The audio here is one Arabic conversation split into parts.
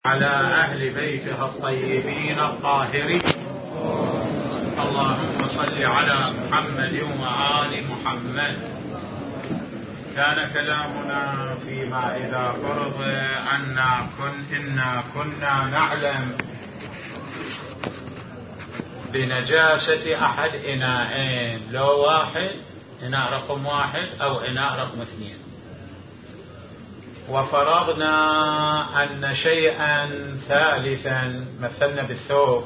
على أهل بيته الطيبين الطاهرين. اللهم صل على محمد وآل محمد. كان كلامنا فيما إذا فرض إنا كنا نعلم بنجاسة أحد إناءين، لو واحد إناء رقم 1 أو إناء رقم 2، وفرضنا أن شيئا ثالثا مثلنا بالثوب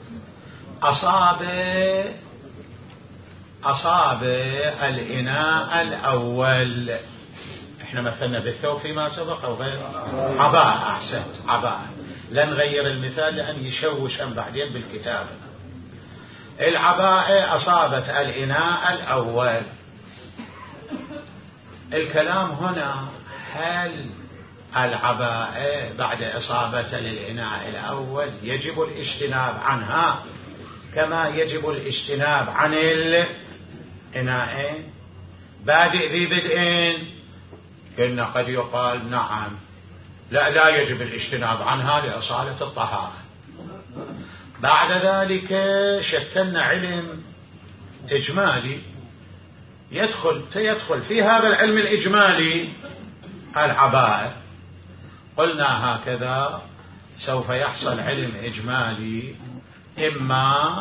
أصاب الإناء الأول. احنا مثلنا بالثوب فيما سبق أو غير عباءة. أحسنت، عباءة. لن نغير المثال لأن يشوش بعدين بالكتابة. العباءة أصابت الإناء الأول. الكلام هنا هل العباءة بعد إصابة للإناء الأول يجب الاجتناب عنها كما يجب الاجتناب عن الإناءين؟ بادئ ذي بدءين قلنا قد يقال نعم، لا يجب الاجتناب عنها لإصالة الطهارة. بعد ذلك شكلنا علم إجمالي يدخل في هذا العلم الإجمالي العباءة. قلنا هكذا سوف يحصل علم إجمالي إما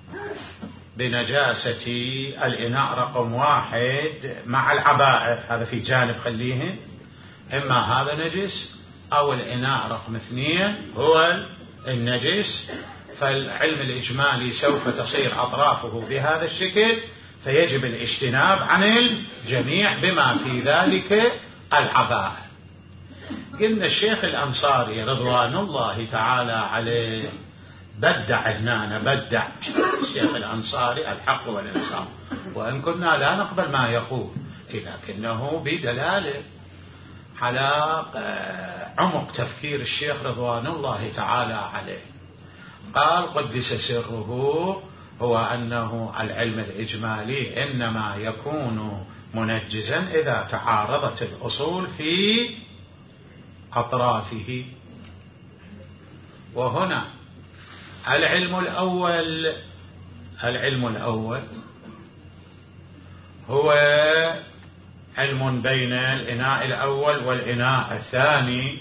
بنجاسة الإناء رقم 1 مع العباءة، هذا في جانب خليه، إما هذا نجس أو الإناء رقم 2 هو النجس. فالعلم الإجمالي سوف تصير أطرافه بهذا الشكل، فيجب الاجتناب عن الجميع بما في ذلك العباءة. قلنا الشيخ الأنصاري رضوان الله تعالى عليه بدع الشيخ الأنصاري الحق والإنصاف، وإن كنا لا نقبل ما يقول، لكنه بدلالة على عمق تفكير الشيخ رضوان الله تعالى عليه. قال قدس سره هو أنه العلم الإجمالي إنما يكون منجزا إذا تعارضت الأصول في أطرافه. وهنا العلم الأول هو علم بين الإناء الأول والإناء الثاني،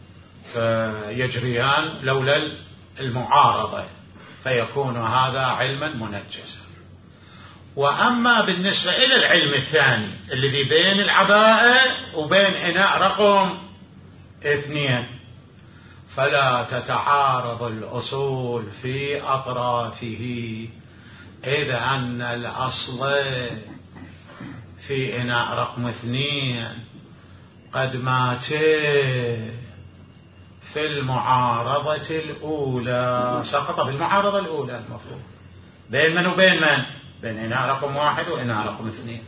يجريان لولا المعارضة، فيكون هذا علما منجزا. وأما بالنسبة إلى العلم الثاني الذي بين العباءة وبين إناء رقم 2 فلا تتعارض الأصول في أطرافه، إذ أن الأصل في إناء رقم 2 قد مات في المعارضة الأولى، سقط بالمعارضة الأولى المفروض بين من وبين من؟ بين إناء رقم 1 وإناء رقم 2.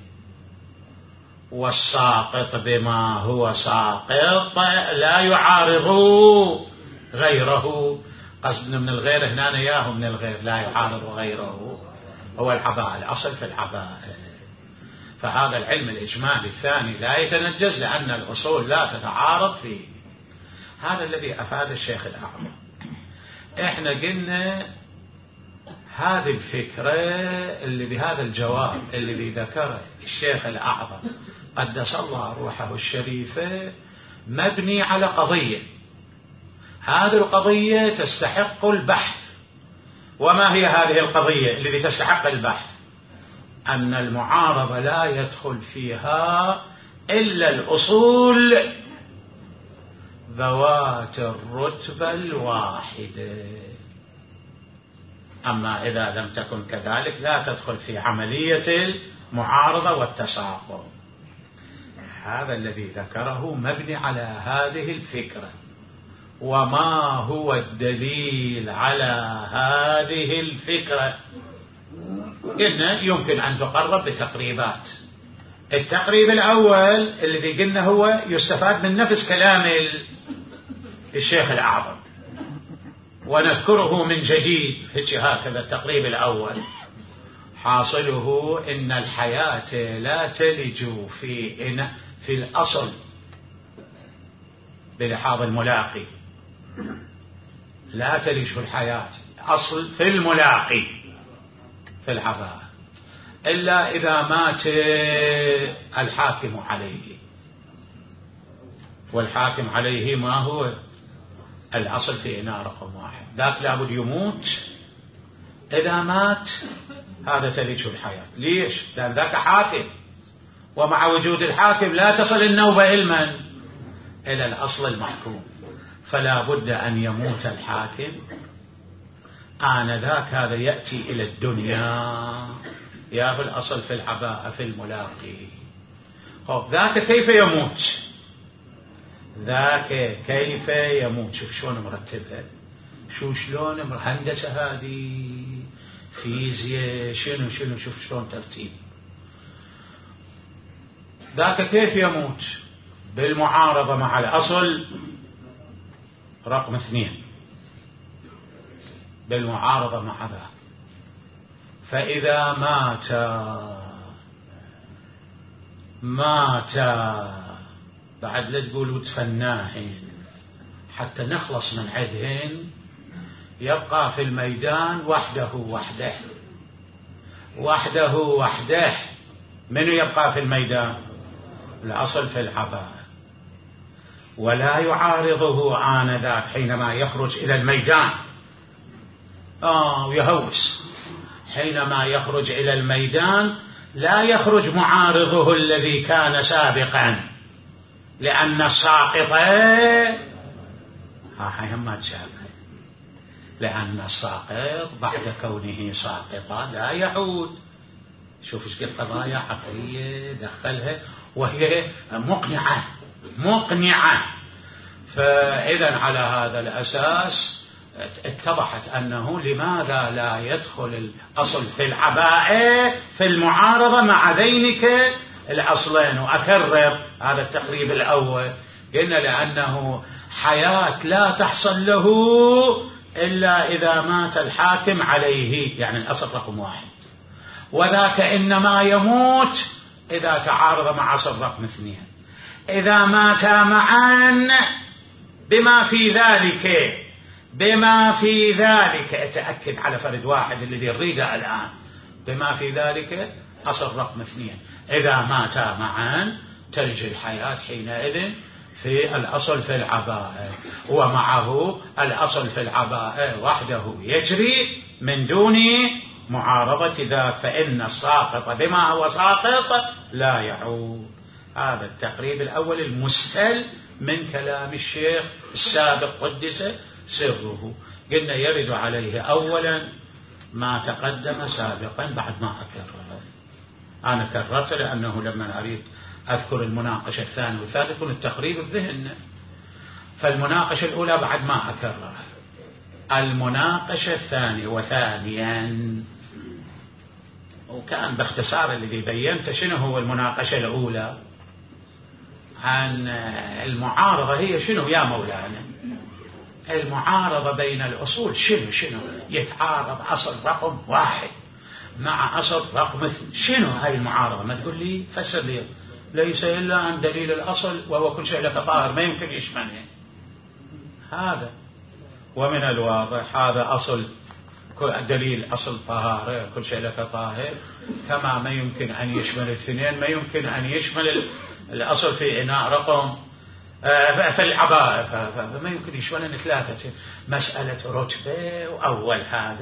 والساقط بما هو ساقط لا يعارض غيره. قصدنا من الغير هنا إياه من الغير لا يعارض غيره، هو العباءة، الأصل في العباءة. فهذا العلم الإجمالي الثاني لا يتنجز لأن الأصول لا تتعارض فيه. هذا الذي أفاد الشيخ الأعظم. إحنا قلنا هذه الفكرة اللي بهذا الجواب اللي ذكره الشيخ الأعظم قدس الله روحه الشريفة مبني على قضية، هذه القضية تستحق البحث. وما هي هذه القضية التي تستحق البحث؟ أن المعارضة لا يدخل فيها إلا الأصول ذوات الرتبة الواحدة، أما إذا لم تكن كذلك لا تدخل في عملية المعارضة والتساقط. هذا الذي ذكره مبني على هذه الفكرة. وما هو الدليل على هذه الفكرة؟ قلنا يمكن أن تقرب بتقريبات. التقريب الأول الذي قلنا هو يستفاد من نفس كلام الشيخ الأعظم، ونذكره من جديد هكذا. التقريب الأول حاصله إن الحياة لا تلج في الأصل بلحاظ الملاقي، لا تلجه الحياة أصل في الملاقي في العباءة، إلا إذا مات الحاكم عليه، والحاكم عليه ما هو الأصل في إناء رقم واحد، ذاك لابد يموت. إذا مات هذا تلجه الحياة. ليش؟ لأن ذاك حاكم، ومع وجود الحاكم لا تصل النوبة إلى الأصل المحكوم، فلا بد أن يموت الحاكم. آنذاك هذا يأتي إلى الدنيا يا الأصل في العباءة في الملاقي. ذاك كيف يموت؟ ذاك كيف يموت؟ شوف شلون مرتبها، شلون هندسة هذه، فيزياء، شنو شوف شلون ترتيب. ذاك كيف يموت؟ بالمعارضة مع الأصل رقم 2، بالمعارضة مع ذاك. فإذا مات بعد لا تقولوا تفناهين حتى نخلص من عدهن، يبقى في الميدان وحده. منو يبقى في الميدان؟ الأصل في العباءة، ولا يعارضه آنذاك حينما يخرج إلى الميدان ويهوس. حينما يخرج إلى الميدان لا يخرج معارضه الذي كان سابقا، لأن الساقط ما تشابه، لأن الساقط بعد كونه ساقطا لا يعود. شوف ايش قد قضايا عقلية دخلها وهي مقنعة. فإذا على هذا الأساس اتضحت أنه لماذا لا يدخل الأصل في العباءة في المعارضة مع ذينك الأصلين. وأكرر هذا التقريب الأول، قلنا لأنه حياة لا تحصل له إلا إذا مات الحاكم عليه، يعني الأصل رقم 1، وذاك إنما يموت إذا تعارض مع أصل رقم 2. إذا ماتا معا بما في ذلك أتأكد على فرد واحد الذي نريده الآن، بما في ذلك أصل رقم 2. إذا ماتا معا تلج الحياة حينئذ في الأصل في العباءة، ومعه الأصل في العباءة وحده يجري من دون معارضة ذاك، فإن الساقط بما هو ساقط لا يعود. هذا التقريب الأول المستل من كلام الشيخ السابق قدس سره. قلنا يرد عليه أولا ما تقدم سابقا بعد ما أكرره. أنا كررت لأنه لما أريد أذكر المناقشة الثانية والثالثة يكون التقريب بذهننا. فالمناقشة الأولى بعد ما أكررها، المناقشة الثانية وثانيا، وكان باختصار الذي بينت شنو هو المناقشة الأولى عن المعارضة. هي شنو يا مولانا؟ المعارضة بين الأصول شنو يتعارض أصل رقم 1 مع أصل رقم 2. شنو هاي المعارضة؟ ما تقول لي فسر لي. ليس إلا عن دليل الأصل وهو كل شيء لك طاهر، ما يمكن يشمله هذا. ومن الواضح هذا أصل دليل أصل طهارة كل شيء لك طاهر، كما ما يمكن أن يشمل الاثنين، ما يمكن أن يشمل الأصل في إناء رقم في العباءة، فما يمكن يشملن 3. مسألة رتبة وأول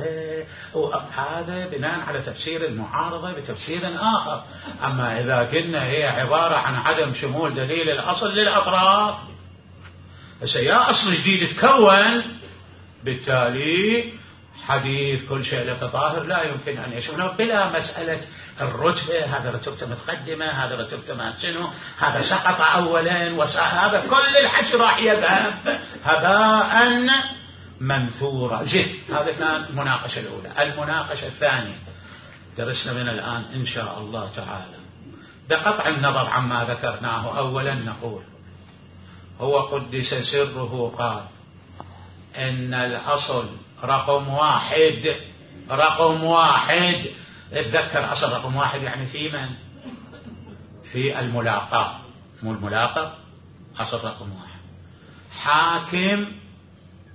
هذا بناء على تفسير المعارضة بتفسير آخر. أما إذا كنا هي عبارة عن عدم شمول دليل الأصل للأطراف، يا أصل جديد تكون، بالتالي حديث كل شيء لك طاهر لا يمكن أن يشمله بلا مسألة الرتبة. هذا رتبته متقدمة، هذا رتبته ما شنو، هذا سقط أولا هذا كل الحكي راح يذهب هباء منثورا. هذا كان المناقشة الأولى. المناقشة الثانية درسنا من الآن إن شاء الله تعالى. بقطع النظر عما ذكرناه أولا نقول هو قدس سره قال إن الأصل رقم 1 اتذكر أصل رقم 1 يعني في من؟ في الملاقاة، مو الملاقاة، أصل رقم 1 حاكم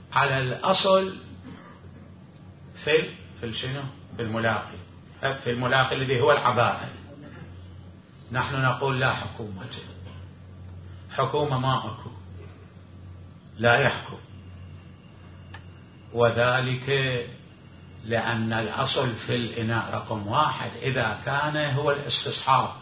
على الأصل في شنو؟ في الملاقي الذي هو العباءة. نحن نقول لا حكومة ما أكو، لا يحكم، وذلك لأن الأصل في الإناء رقم 1 إذا كان هو الاستصحاب،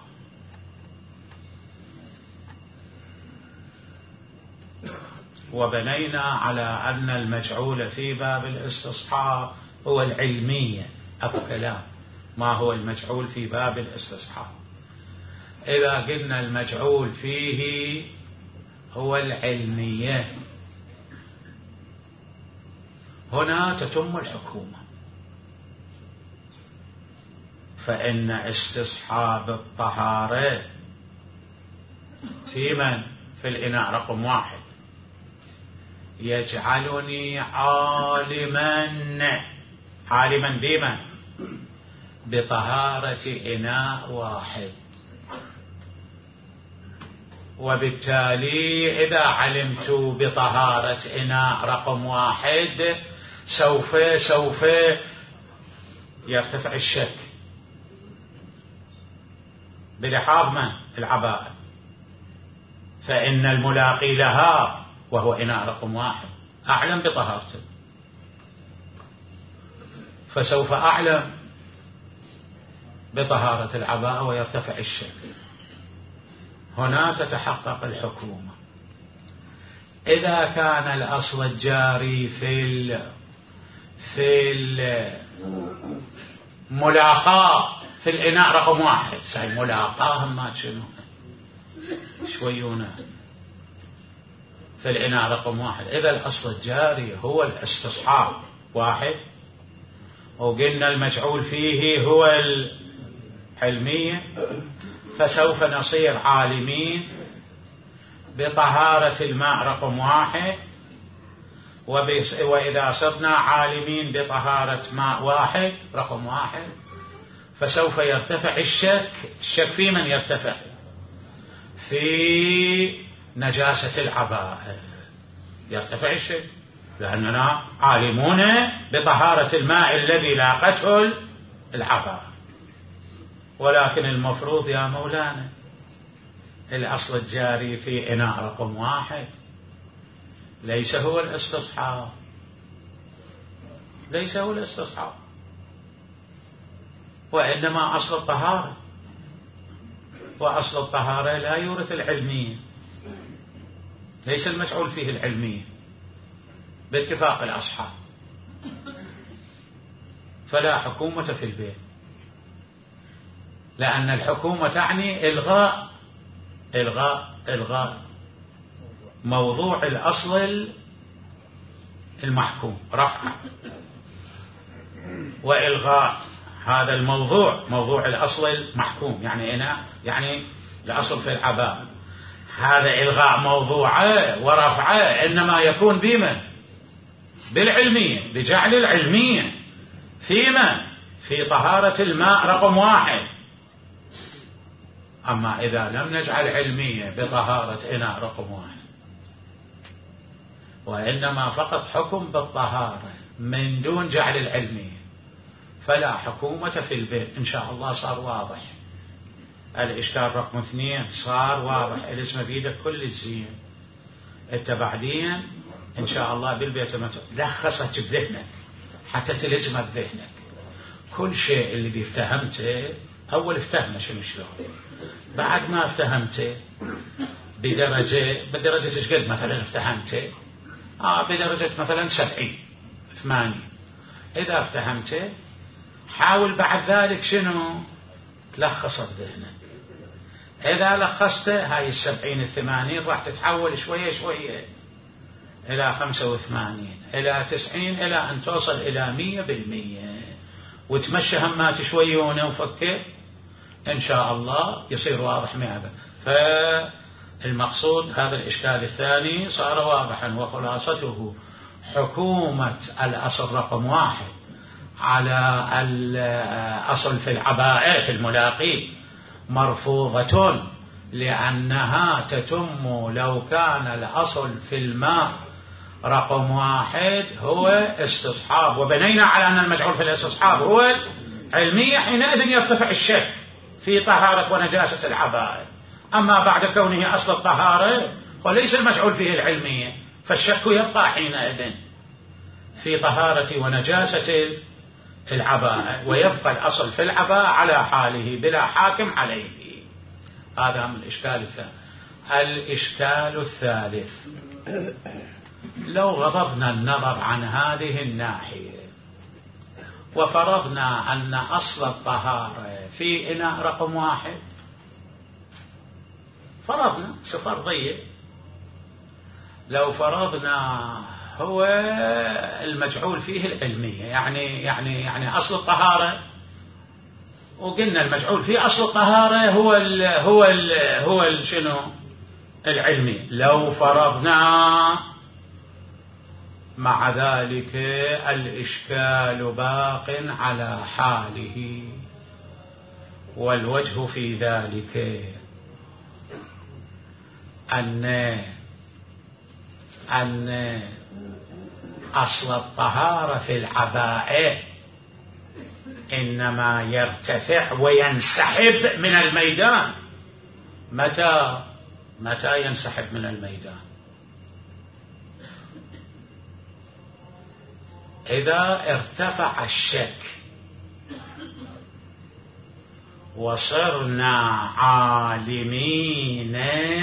وبنينا على أن المجعول في باب الاستصحاب هو العلمية. أبو كلام ما هو المجعول في باب الاستصحاب؟ إذا قلنا المجعول فيه هو العلمية، هنا تتم الحكومة. فإن استصحاب الطهارة في من؟ في الإناء رقم 1 يجعلني عالما بمن؟ بطهارة إناء واحد. وبالتالي إذا علمت بطهارة إناء رقم 1 سوف يرتفع الشك بلحاظ من؟ العباءة. فإن الملاقي لها وهو إناء رقم 1 أعلم بطهارته، فسوف أعلم بطهارة العباءة ويرتفع الشك. هنا تتحقق الحكومة. إذا كان الأصل الجاري في الملاقاة في الإناء رقم 1 ملاقاة ما شنو شويونا في الإناء رقم 1، إذا الأصل الجاري هو الاستصحاب 1 وقلنا المجعول فيه هو العلمية، فسوف نصير عالمين بطهارة الماء رقم 1، وإذا صرنا عالمين بطهارة ماء 1 رقم 1 فسوف يرتفع الشك في من يرتفع؟ في نجاسة العباءة يرتفع الشك، لأننا عالمون بطهارة الماء الذي لاقته العباءة. ولكن المفروض يا مولانا الأصل الجاري في إناء رقم 1 ليس هو الاستصحاب، ليس هو الاستصحاب، وإنما أصل الطهارة، وأصل الطهارة لا يورث العلمية، ليس المجعول فيه العلمية باتفاق الأصحاب. فلا حكومة في البيت، لأن الحكومة تعني إلغاء موضوع الأصل المحكوم، رفعه وإلغاء هذا الموضوع، موضوع الأصل المحكوم، يعني الأصل في العباء، هذا إلغاء موضوعه ورفعه إنما يكون بمن؟ بالعلمية، بجعل العلمية فيما في طهارة الماء رقم 1. أما إذا لم نجعل علمية بطهارة إناء رقم 1 وإنما فقط حكم بالطهارة من دون جعل العلمية فلا حكومة في البيت. إن شاء الله صار واضح الإشكال رقم 2، صار واضح الاسم بيدك كل الزين. أنت بعدين إن شاء الله بالبيت لخصت بذهنك حتى تلزم بذهنك كل شيء اللي افتهمته. أول افتهمه شنو شلون، بعد ما افتهمته بدرجة ايش قد مثلا افتهمته؟ بدرجة مثلا 70-80. إذا افتهمته حاول بعد ذلك شنو تلخص بذهنك. إذا لخصته هاي 70-80 راح تتحول شوية شوية إلى 85 إلى 90 إلى أن توصل إلى 100%، وتمشي همات شوية وفكر إن شاء الله يصير واضح 100%. فالمقصود هذا الإشكال الثاني صار واضحا، وخلاصته حكومة الأصل رقم 1 على الأصل في العباءة في الملاقي مرفوضة، لأنها تتم لو كان الأصل في الماء رقم 1 هو استصحاب، وبنينا على أن المجعول في الاستصحاب هو علمية، حينئذ يرتفع الشك في طهارة ونجاسة العباءة. أما بعد كونه أصل الطهارة وليس المجعول فيه العلمية، فالشك يبقى حينئذ في طهارة ونجاسة العباءة، ويبقى الأصل في العباءة على حاله بلا حاكم عليه. هذا من الإشكال الثاني. الإشكال الثالث: لو غضضنا النظر عن هذه الناحية وفرضنا أن أصل الطهارة في إناء رقم 1، فرضنا فرضية، لو فرضنا هو المجعول فيه العلمية، يعني أصل الطهارة، وقلنا المجعول فيه أصل الطهارة هو شنو؟ العلمي. لو فرضنا مع ذلك الإشكال باق على حاله، والوجه في ذلك أن أصل الطهارة في العباءة إنما يرتفع وينسحب من الميدان. متى ينسحب من الميدان؟ إذا ارتفع الشك وصرنا عالمين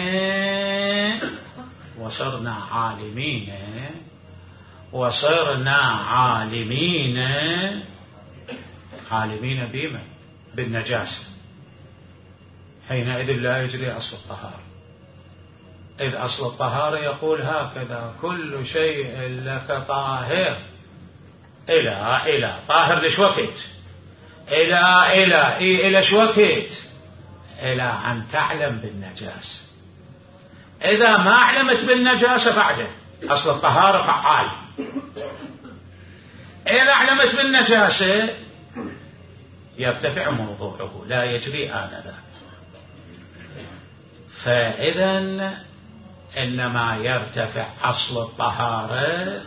بما بالنجاسة، حينئذ لا يجري أصل الطهارة، إذ أصل الطهارة يقول هكذا: كل شيء لك طاهر إلى طاهر لش وقت، إلى شو وقت؟ إلى أن تعلم بالنجاسة. إذا ما علمت بالنجاسة بعده أصل الطهارة فعال، إذا علمت بالنجاسة يرتفع موضوعه، لا يجري آنذاك. فإذا إنما يرتفع أصل الطهارة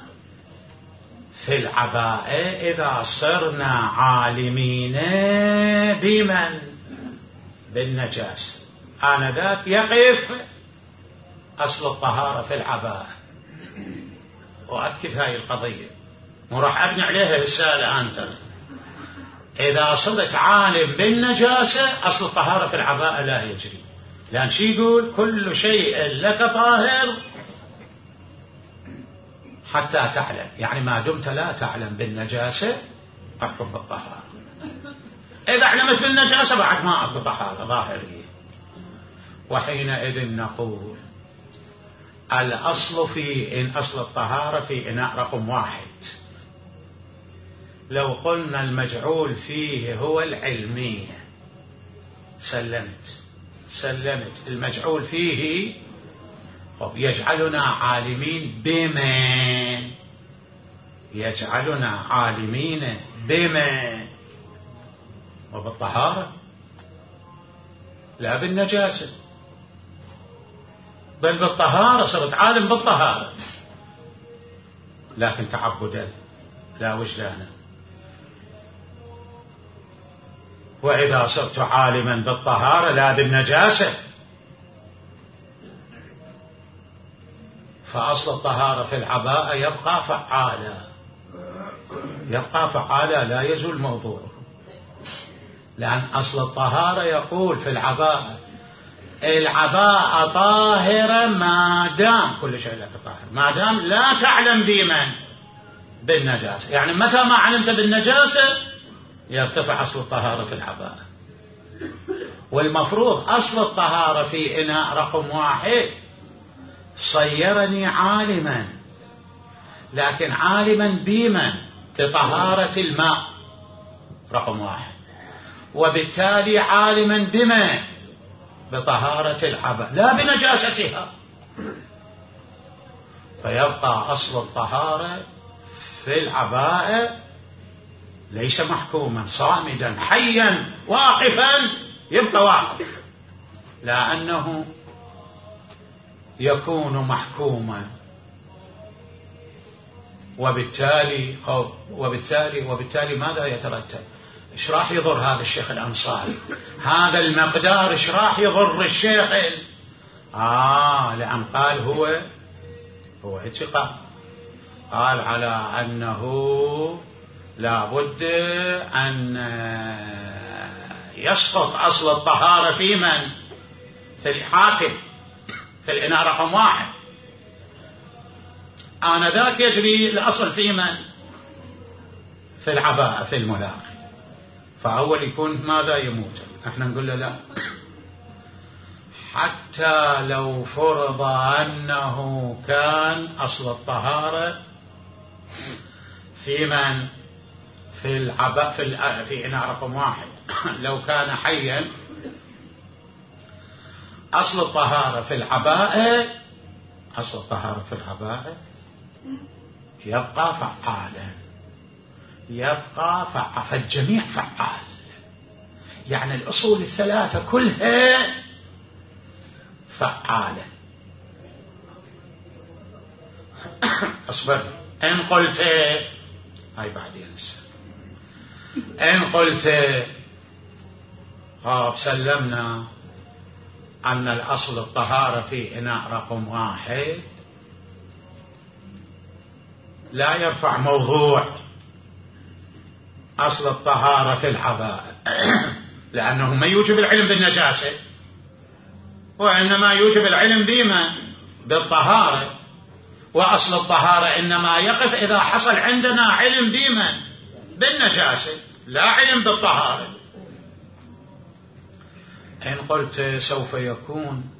في العباءة إذا صرنا عالمين بمن؟ بالنجاسة، آنذاك يقف أصل الطهارة في العباءة. وأكد هاي القضية، وراح أبني عليها رسالة أنت. إذا صرت عالم بالنجاسة أصل الطهارة في العباءة لا يجري، لأن شي يقول: كل شيء لك طاهر حتى تعلم، يعني ما دمت لا تعلم بالنجاسة أحكم بالطهارة. إذا علمت بالنجاسة بعد ما أكو طهارة ظاهرية. وحينئذ نقول الأصل في إن أصل الطهارة في إناء رقم 1. لو قلنا المجعول فيه هو العلمية، سلمت المجعول فيه يجعلنا عالمين بما، يجعلنا عالمين بما، وبالطهارة لا بالنجاسة، بل بالطهارة. صرت عالم بالطهارة، لكن تعبدا لا وجدانا. وإذا صرت عالما بالطهارة لا بالنجاسة، فأصل الطهارة في العباءة يبقى فعالا لا يزول موضوعه، لأن أصل الطهارة يقول في العباءة طاهرة ما دام كل شيء لك طاهر، ما دام لا تعلم بمن؟ بالنجاسة. يعني متى ما علمت بالنجاسة يرتفع أصل الطهارة في العباءة. والمفروض أصل الطهارة في إناء رقم 1 صيرني عالما، لكن عالما بمن؟ بطهارة الماء رقم 1، وبالتالي عالما بما؟ بطهارة العباءة لا بنجاستها. فيبقى أصل الطهارة في العباءة ليس محكوما، صامدا حيا واقفا، يبقى واقف، لأنه يكون محكوما وبالتالي ماذا يترتب؟ ايش راح يضر هذا الشيخ الأنصاري؟ هذا المقدار ايش راح يضر الشيخ؟ لأن قال هو اعتقاد، قال على أنه لا بد أن يسقط أصل الطهارة في من؟ في الحاكم، في الإناء رقم 1. آنذاك يجري الأصل في من؟ في العباءة، في الملاقي. فأول يكون ماذا؟ يموت. احنا نقول له لا، حتى لو فرض أنه كان أصل الطهارة في من؟ في العباء، في إناء رقم 1. لو كان حيا أصل الطهارة في العباءة، أصل الطهارة في العباءة يبقى فعالا، فالجميع فعال. يعني الأصول الثلاثة كلها فعالة. أصبر، إن قلت هاي بعدين إن قلت سلمنا أن الأصل الطهارة في إناء رقم 1 لا يرفع موضوع أصل الطهارة في العباءة، لأنه ما يوجب العلم بالنجاسة، وإنما يوجب العلم بما؟ بالطهارة. وأصل الطهارة إنما يقف إذا حصل عندنا علم بما؟ بالنجاسة، لا علم بالطهارة. إن قلت سوف يكون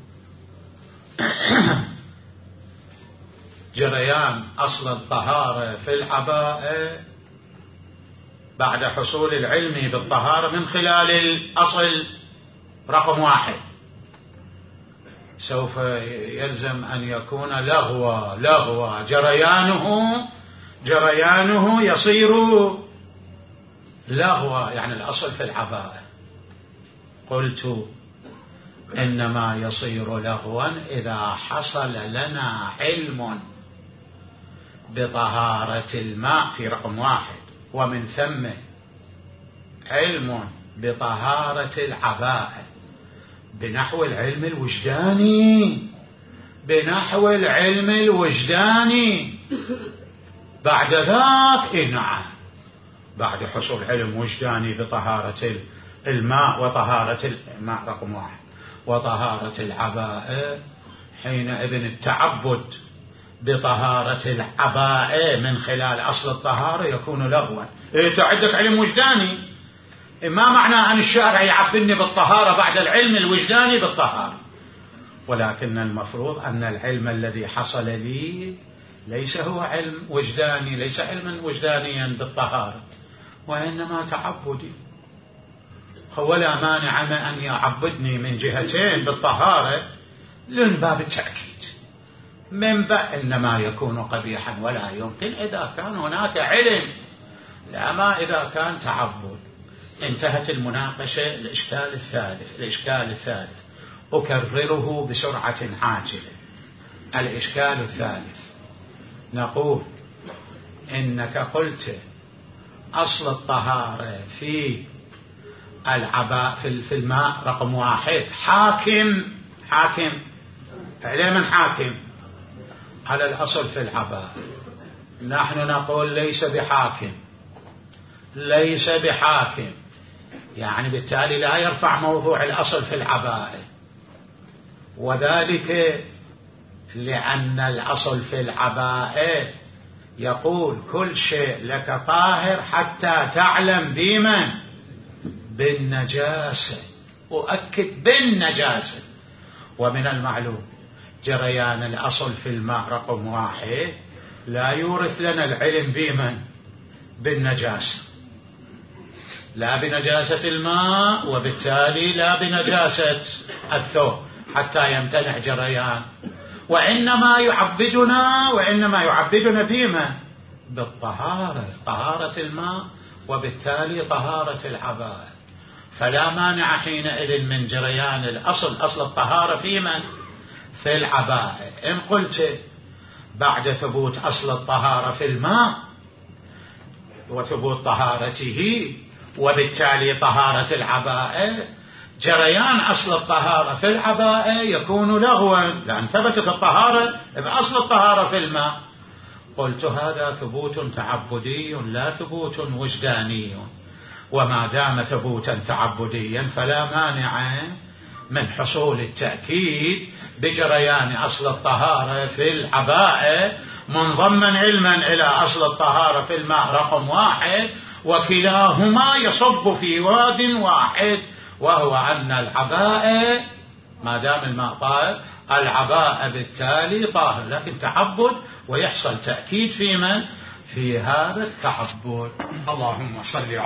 جريان أصل الطهارة في العباءة بعد حصول العلم بالطهارة من خلال الأصل رقم 1، سوف يلزم أن يكون لغوة جريانه يصير لغوة، يعني الأصل في العباءة. قلت إنما يصير لغوا إذا حصل لنا علم بطهارة الماء في رقم 1، ومن ثم علم بطهارة العباءة بنحو العلم الوجداني. بعد ذاك نعم، بعد حصول علم وجداني بطهارة الماء وطهارة الماء رقم 1 وطهارة العباءة، حينئذ التعبد بطهارة العباءة من خلال أصل الطهارة يكون لغوا. عندك علم وجداني، ما معنى أن الشارع يعبدني بالطهارة بعد العلم الوجداني بالطهارة؟ ولكن المفروض أن العلم الذي حصل لي ليس هو علم وجداني، ليس علما وجدانيا بالطهارة، وإنما تعبدي. ولا مانع من أن يعبدني من جهتين بالطهارة من باب التأكيد، من باب إنما يكون قبيحا ولا يمكن إذا كان هناك علم، لا ما إذا كان تعبد. انتهت المناقشة. الإشكال الثالث أكرره بسرعة عاجلة. الإشكال الثالث نقول إنك قلت أصل الطهارة في العباء في الماء رقم 1 حاكم عليه من حاكم على الأصل في العباء. نحن نقول ليس بحاكم، يعني بالتالي لا يرفع موضوع الأصل في العباء، وذلك لأن الأصل في العباء يقول كل شيء لك طاهر حتى تعلم بمن؟ بالنجاسة. أؤكد بالنجاسة. ومن المعلوم جريان الأصل في الماء رقم 1 لا يورث لنا العلم بمن؟ بالنجاسة، لا بنجاسة الماء، وبالتالي لا بنجاسة الثوب حتى يمتنع جريان، وإنما يعبدنا بما؟ بالطهارة، طهارة الماء، وبالتالي طهارة العباءة. فلا مانع حينئذ من جريان الأصل، أصل الطهارة في من؟ في العباءة. إن قلت بعد ثبوت أصل الطهارة في الماء وثبوت طهارته وبالتالي طهارة العباءة، جريان أصل الطهارة في العباءة يكون لغوا لأن ثبتت الطهارة بأصل الطهارة في الماء. قلت هذا ثبوت تعبدي لا ثبوت وجداني، وما دام ثبوتا تعبديا فلا مانع من حصول التأكيد بجريان أصل الطهارة في العباءة منضما علما إلى أصل الطهارة في الماء رقم 1، وكلاهما يصب في واد واحد، وهو أن العباءة ما دام الماء طاهر العباءة بالتالي طاهر، لكن تعبد ويحصل تأكيد في من؟ في هذا التعبد. اللهم صل